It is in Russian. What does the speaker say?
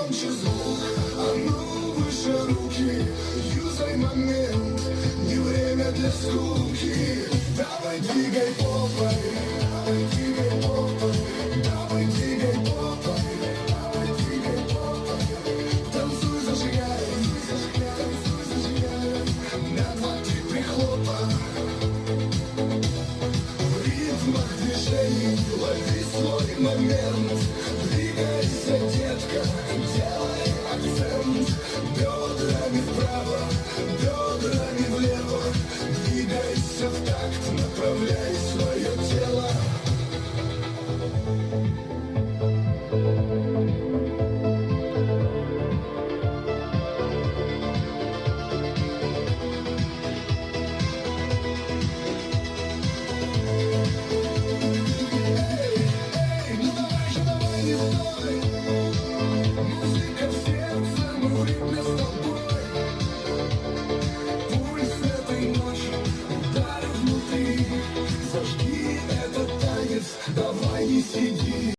громче звук, а ну выше руки. Юзай момент, не время для скуки. Давай двигай попой, давай двигай попой, давай двигай попой, давай двигай попой. Танцуй, зажигай, танцуй, зажигай. На 2-3 прихлопа. В ритмах движений лови свой момент. Двигайся, детка, делай акцент. Бедрами вправо, бедрами влево. Двигайся в такт, направляй свое тело. Музыка в сердце, мы в ритме с тобой. Пульс этой ночи ударит внутри. Зажги этот танец, давай не сиди.